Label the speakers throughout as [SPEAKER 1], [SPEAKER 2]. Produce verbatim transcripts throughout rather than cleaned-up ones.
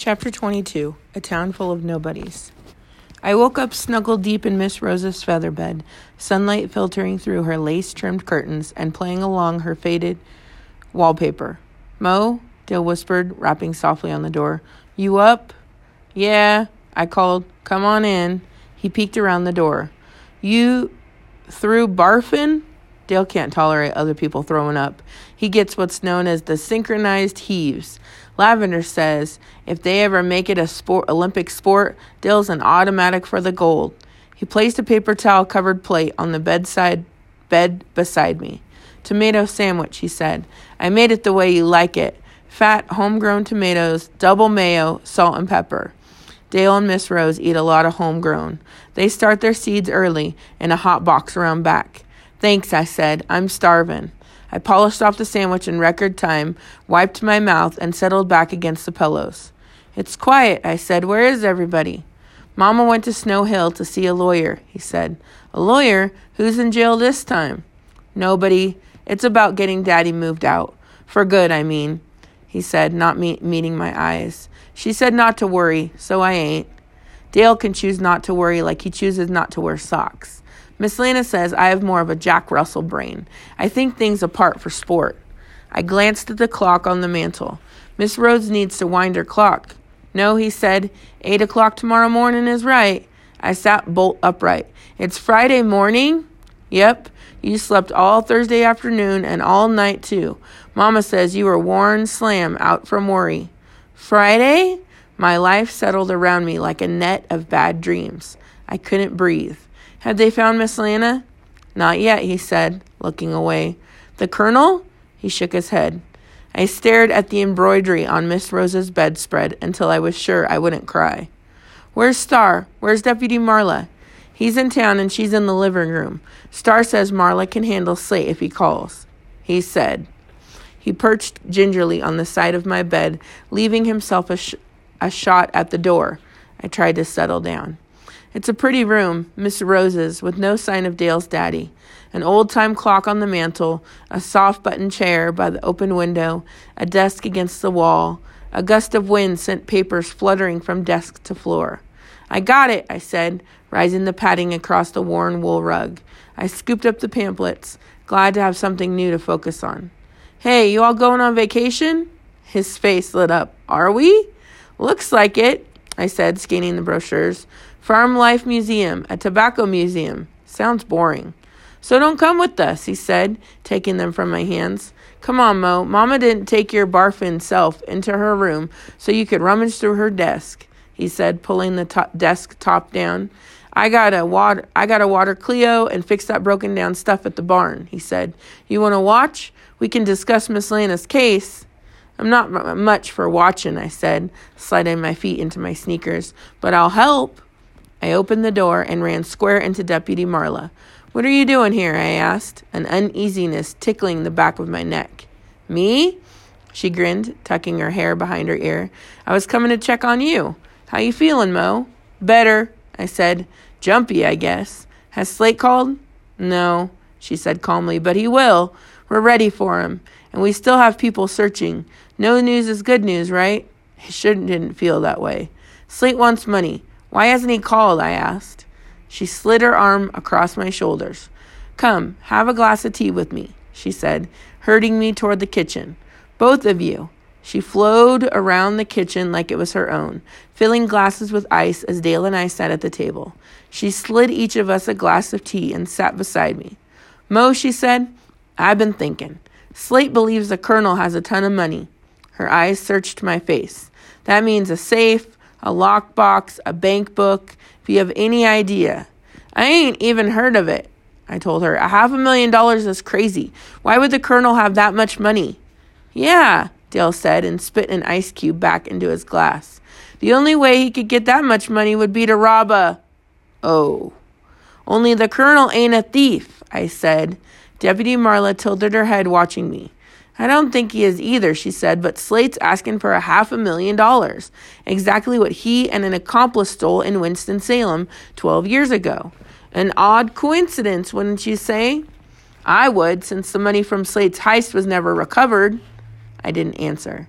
[SPEAKER 1] Chapter twenty-two, A Town Full of Nobodies. I woke up snuggled deep in Miss Rose's feather bed, sunlight filtering through her lace-trimmed curtains and playing along her faded wallpaper. "Mo," Dale whispered, rapping softly on the door. "You up?" "Yeah," I called. "Come on in." He peeked around the door. "You through barfing?" Dale can't tolerate other people throwing up. He gets what's known as the synchronized heaves. Lavender says if they ever make it a sport, Olympic sport, Dale's an automatic for the gold. He placed a paper towel-covered plate on the bedside bed beside me. "Tomato sandwich," he said. "I made it the way you like it. Fat, homegrown tomatoes, double mayo, salt and pepper." Dale and Miss Rose eat a lot of homegrown. They start their seeds early in a hot box around back. "Thanks," I said. "I'm starving." I polished off the sandwich in record time, wiped my mouth, and settled back against the pillows. "It's quiet," I said. "Where is everybody?" "Mama went to Snow Hill to see a lawyer," he said. "A lawyer? Who's in jail this time?" "Nobody. It's about getting Daddy moved out. For good, I mean," he said, not me- meeting my eyes. "She said not to worry, so I ain't." Dale can choose not to worry like he chooses not to wear socks. Miss Lana says I have more of a Jack Russell brain. I think things apart for sport. I glanced at the clock on the mantel. "Miss Rose needs to wind her clock." "No," he said. Eight o'clock tomorrow morning is right." I sat bolt upright. "It's Friday morning?" "Yep. You slept all Thursday afternoon and all night, too. Mama says you were worn slam out from worry." "Friday?" My life settled around me like a net of bad dreams. I couldn't breathe. "Had they found Miss Lana?" "Not yet," he said, looking away. "The Colonel?" He shook his head. I stared at the embroidery on Miss Rose's bedspread until I was sure I wouldn't cry. "Where's Star? Where's Deputy Marla?" "He's in town and she's in the living room. Star says Marla can handle Slate if he calls." He said. He perched gingerly on the side of my bed, leaving himself a, sh- a shot at the door. I tried to settle down. It's a pretty room, Miss Rose's, with no sign of Dale's daddy. An old-time clock on the mantel, a soft-button chair by the open window, a desk against the wall. A gust of wind sent papers fluttering from desk to floor. "I got it," I said, rising the padding across the worn wool rug. I scooped up the pamphlets, glad to have something new to focus on. "Hey, you all going on vacation?" His face lit up. "Are we?" "Looks like it," I said, scanning the brochures. "Farm Life Museum, a tobacco museum. Sounds boring." "So don't come with us," he said, taking them from my hands. "Come on, Mo. Mama didn't take your barfin' self into her room so you could rummage through her desk," he said, pulling the top desk top down. I got a water I got a water Cleo and fix that broken down stuff at the barn," he said. "You want to watch? We can discuss Miss Lana's case." "I'm not m- much for watching," I said, sliding my feet into my sneakers, "but I'll help." I opened the door and ran square into Deputy Marla. "What are you doing here?" I asked, an uneasiness tickling the back of my neck. "Me?" She grinned, tucking her hair behind her ear. "I was coming to check on you. How you feeling, Mo?" "Better," I said. "Jumpy, I guess. Has Slate called?" "No," she said calmly, "but he will. We're ready for him, and we still have people searching. No news is good news, right?" It shouldn't didn't feel that way. "Slate wants money. Why hasn't he called?" I asked. She slid her arm across my shoulders. "Come, have a glass of tea with me," she said, herding me toward the kitchen. "Both of you." She flowed around the kitchen like it was her own, filling glasses with ice as Dale and I sat at the table. She slid each of us a glass of tea and sat beside me. "Mo," she said, "I've been thinking. Slate believes the Colonel has a ton of money." Her eyes searched my face. "That means a safe, a lockbox, a bank book, if you have any idea." "I ain't even heard of it," I told her. "A half a million dollars is crazy. Why would the Colonel have that much money?" "Yeah," Dale said, and spit an ice cube back into his glass. "The only way he could get that much money would be to rob a..." "Oh." "Only the Colonel ain't a thief," I said. Deputy Marla tilted her head, watching me. "I don't think he is either," she said, "but Slate's asking for a half a million dollars. Exactly what he and an accomplice stole in Winston-Salem twelve years ago. An odd coincidence, wouldn't you say?" "I would, since the money from Slate's heist was never recovered." I didn't answer.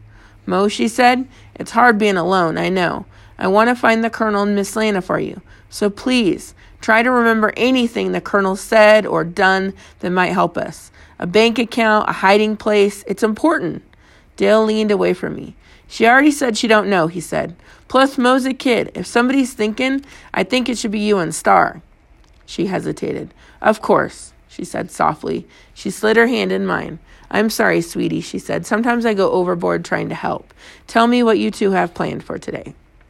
[SPEAKER 1] Mo, she said, it's hard being alone, I know. I want to find the Colonel and Miss Lana for you. So please, try to remember anything the Colonel said or done that might help us. A bank account, a hiding place, it's important. Dale leaned away from me. She already said she don't know, he said. Plus, Mo's a kid. If somebody's thinking, I think it should be you and Star. She hesitated. Of course, she said softly. She slid her hand in mine. I'm sorry, sweetie, she said. Sometimes I go overboard trying to help. Tell me what you two have planned for today.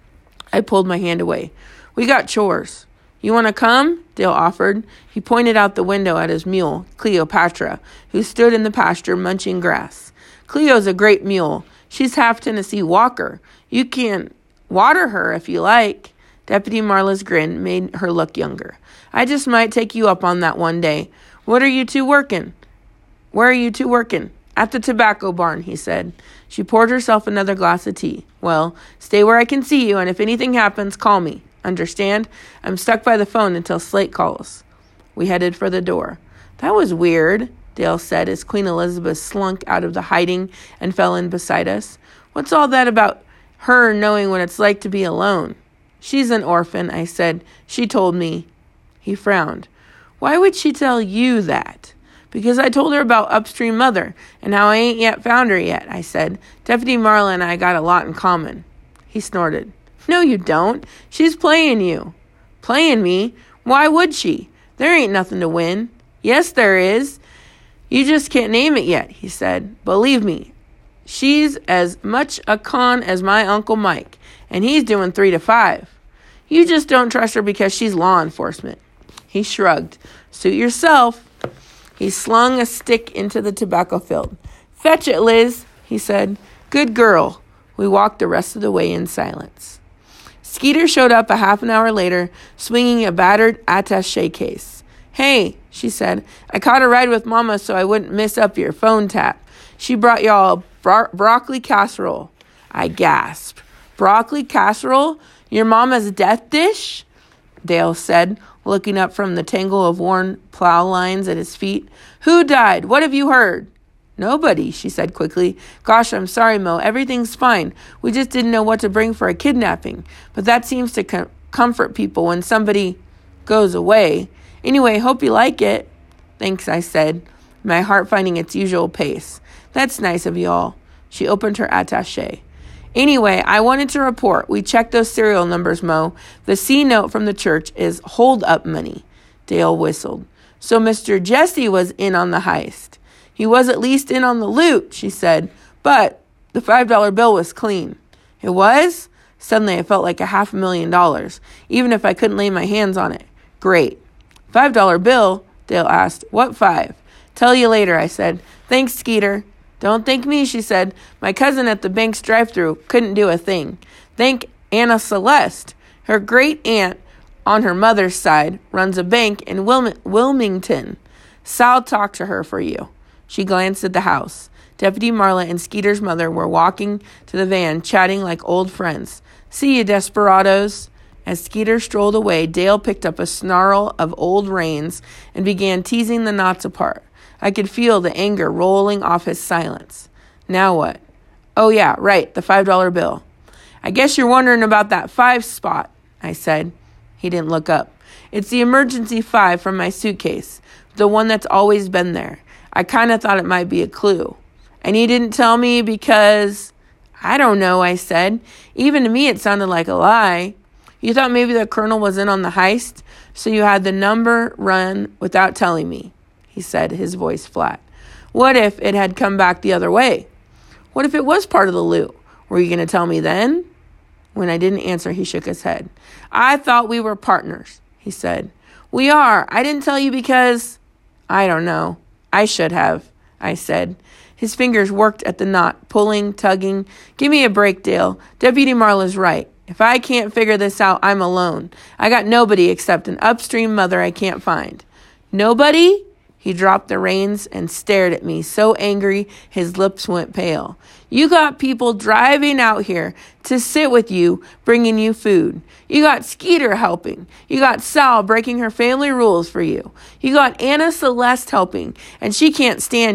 [SPEAKER 1] I pulled my hand away. We got chores. You want to come? Dale offered. He pointed out the window at his mule, Cleopatra, who stood in the pasture munching grass. Cleo's a great mule. She's half Tennessee Walker. You can water her if you like. Deputy Marla's grin made her look younger. I just might take you up on that one day. What are you two working? Where are you two working? At the tobacco barn, he said. She poured herself another glass of tea. Well, stay where I can see you, and if anything happens, call me. Understand? I'm stuck by the phone until Slate calls. We headed for the door. That was weird, Dale said as Queen Elizabeth slunk out of the hiding and fell in beside us. What's all that about her knowing what it's like to be alone? She's an orphan, I said. She told me. He frowned. Why would she tell you that? Because I told her about Upstream Mother and how I ain't yet found her yet, I said. Deputy Marla and I got a lot in common. He snorted. No, you don't. She's playing you. Playing me? Why would she? There ain't nothing to win. Yes, there is. You just can't name it yet, he said. Believe me, she's as much a con as my Uncle Mike, and he's doing three to five. You just don't trust her because she's law enforcement. He shrugged. Suit yourself. He slung a stick into the tobacco field. Fetch it, Liz, he said. Good girl. We walked the rest of the way in silence. Skeeter showed up a half an hour later, swinging a battered attaché case. Hey, she said, I caught a ride with Mama so I wouldn't miss up your phone tap. She brought y'all bro- broccoli casserole. I gasped. Broccoli casserole? Your Mama's death dish? Dale said, looking up from the tangle of worn plow lines at his feet. Who died? What have you heard? Nobody, she said quickly. Gosh, I'm sorry, Mo. Everything's fine. We just didn't know what to bring for a kidnapping. But that seems to com- comfort people when somebody goes away. Anyway, hope you like it. Thanks, I said, my heart finding its usual pace. That's nice of you all. She opened her attaché. Anyway, I wanted to report. We checked those serial numbers, Mo. The C note from the church is hold-up money. Dale whistled. So Mister Jesse was in on the heist. He was at least in on the loot, she said, but the five dollar bill was clean. It was? Suddenly I felt like a half a million dollars, even if I couldn't lay my hands on it. Great. Five dollar bill? Dale asked. What five? Tell you later, I said. Thanks, Skeeter. Don't thank me, she said. My cousin at the bank's drive-thru couldn't do a thing. Thank Anna Celeste. Her great-aunt on her mother's side runs a bank in Wilm- Wilmington. Sal talked to her for you. She glanced at the house. Deputy Marla and Skeeter's mother were walking to the van, chatting like old friends. See you, desperados. As Skeeter strolled away, Dale picked up a snarl of old reins and began teasing the knots apart. I could feel the anger rolling off his silence. Now what? Oh, yeah, right, the five dollar bill. I guess you're wondering about that five spot, I said. He didn't look up. It's the emergency five from my suitcase, the one that's always been there. I kind of thought it might be a clue. And you didn't tell me because... I don't know, I said. Even to me, it sounded like a lie. You thought maybe the Colonel was in on the heist, so you had the number run without telling me, he said, his voice flat. What if it had come back the other way? What if it was part of the loot? Were you going to tell me then? When I didn't answer, he shook his head. I thought we were partners, he said. We are. I didn't tell you because... I don't know. I should have, I said. His fingers worked at the knot, pulling, tugging. Give me a break, Dale. Deputy Marla's right. If I can't figure this out, I'm alone. I got nobody except an upstream mother I can't find. Nobody? He dropped the reins and stared at me, so angry his lips went pale. You got people driving out here to sit with you, bringing you food. You got Skeeter helping. You got Sal breaking her family rules for you. You got Anna Celeste helping, and she can't stand you.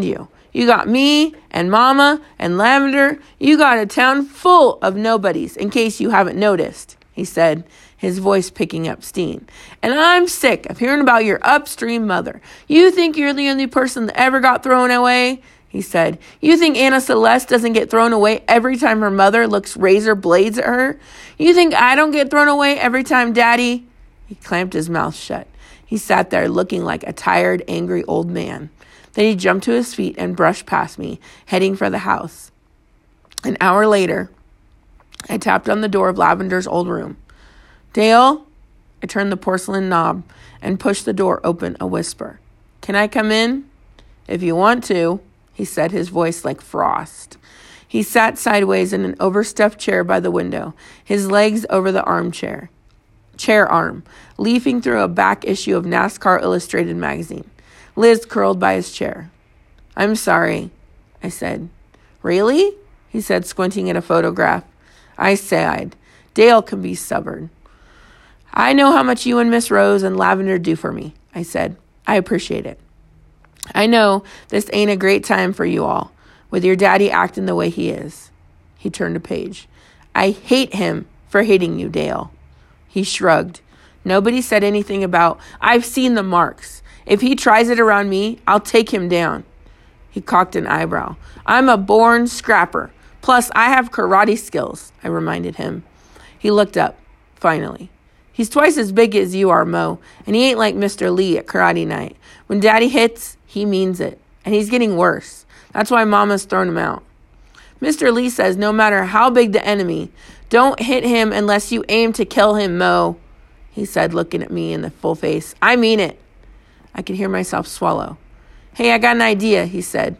[SPEAKER 1] You got me and Mama and Lavender. You got a town full of nobodies, in case you haven't noticed," he said, his voice picking up steam. "And I'm sick of hearing about your upstream mother. You think you're the only person that ever got thrown away?" he said. "You think Anna Celeste doesn't get thrown away every time her mother looks razor blades at her? You think I don't get thrown away every time Daddy—" He clamped his mouth shut. He sat there looking like a tired, angry old man. Then he jumped to his feet and brushed past me, heading for the house. An hour later, I tapped on the door of Lavender's old room. "Dale?" I turned the porcelain knob and pushed the door open a whisper. "Can I come in?" "If you want to," he said, his voice like frost. He sat sideways in an overstuffed chair by the window, his legs over the armchair, chair arm, leafing through a back issue of NASCAR Illustrated magazine. Liz curled by his chair. "I'm sorry," I said. "Really?" he said, squinting at a photograph. I sighed. Dale can be stubborn. "I know how much you and Miss Rose and Lavender do for me," I said. "I appreciate it. I know this ain't a great time for you all, with your daddy acting the way he is." He turned a page. "I hate him for hating you, Dale." He shrugged. Nobody said anything about, "I've seen the marks. If he tries it around me, I'll take him down." He cocked an eyebrow. "I'm a born scrapper. Plus, I have karate skills," I reminded him. He looked up, finally. "He's twice as big as you are, Mo, and he ain't like Mister Lee at karate night. When Daddy hits, he means it, and he's getting worse. That's why Mama's thrown him out. Mister Lee says no matter how big the enemy, don't hit him unless you aim to kill him, Mo," he said, looking at me in the full face. "I mean it." I could hear myself swallow. "Hey, I got an idea," he said,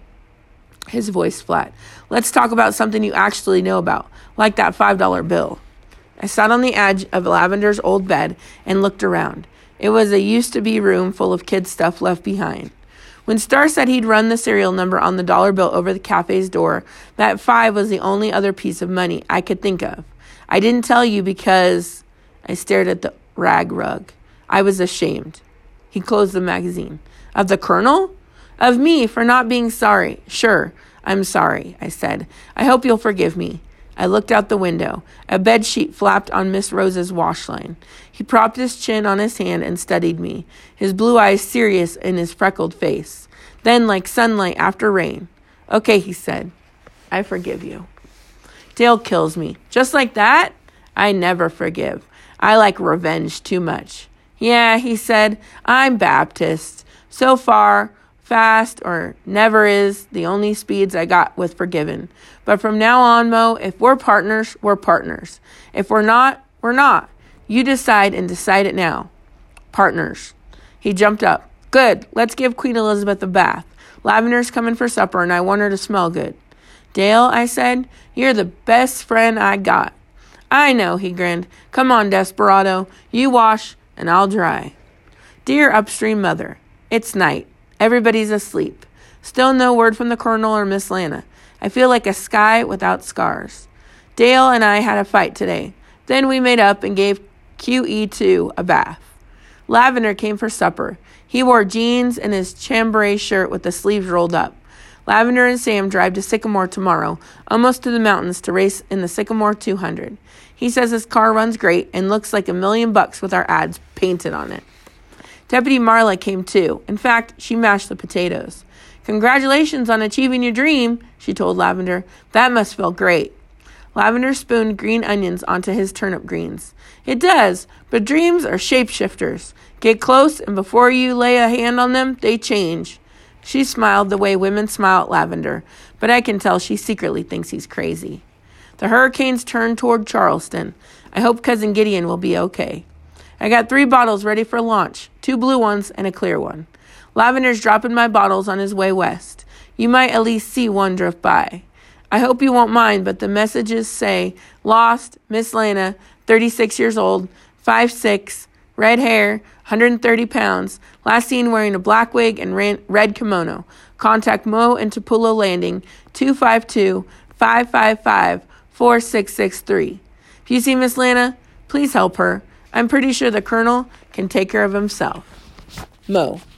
[SPEAKER 1] his voice flat. "Let's talk about something you actually know about, like that five dollar bill." I sat on the edge of Lavender's old bed and looked around. It was a used-to-be room full of kid stuff left behind. When Star said he'd run the serial number on the dollar bill over the cafe's door, that five was the only other piece of money I could think of. I didn't tell you because... I stared at the rag rug. I was ashamed. He closed the magazine. "Of the Colonel? Of me for not being sorry. Sure, I'm sorry," I said. "I hope you'll forgive me." I looked out the window. A bedsheet flapped on Miss Rose's wash line. He propped his chin on his hand and studied me, his blue eyes serious in his freckled face. Then, like sunlight after rain, "Okay," he said. "I forgive you." Dale kills me. Just like that? I never forgive. I like revenge too much. "Yeah," he said, "I'm Baptist. So far, fast or never is the only speeds I got with forgiving. But from now on, Mo, if we're partners, we're partners. If we're not, we're not. You decide and decide it now. Partners." He jumped up. "Good. Let's give Queen Elizabeth a bath. Lavender's coming for supper, and I want her to smell good." "Dale," I said, "you're the best friend I got." "I know," he grinned. "Come on, desperado. You wash, and I'll dry." Dear upstream mother, it's night. Everybody's asleep. Still no word from the Colonel or Miss Lana. I feel like a sky without scars. Dale and I had a fight today. Then we made up and gave Q E two a bath. Lavender came for supper. He wore jeans and his chambray shirt with the sleeves rolled up. Lavender and Sam drive to Sycamore tomorrow, almost to the mountains, to race in the Sycamore two hundred. He says his car runs great and looks like a million bucks with our ads painted on it. Deputy Marla came too. In fact, she mashed the potatoes. "Congratulations on achieving your dream," she told Lavender. "That must feel great." Lavender spooned green onions onto his turnip greens. "It does, but dreams are shapeshifters. Get close, and before you lay a hand on them, they change." She smiled the way women smile at Lavender, but I can tell she secretly thinks he's crazy. The hurricanes turned toward Charleston. I hope Cousin Gideon will be okay. I got three bottles ready for launch, two blue ones and a clear one. Lavender's dropping my bottles on his way west. You might at least see one drift by. I hope you won't mind, but the messages say, "Lost, Miss Lana, thirty-six years old, five six, red hair, one hundred thirty pounds, last seen wearing a black wig and red kimono. Contact Mo in Tupelo Landing, two five two, five five five, four six six three. If you see Miss Lana, please help her. I'm pretty sure the Colonel can take care of himself. Mo.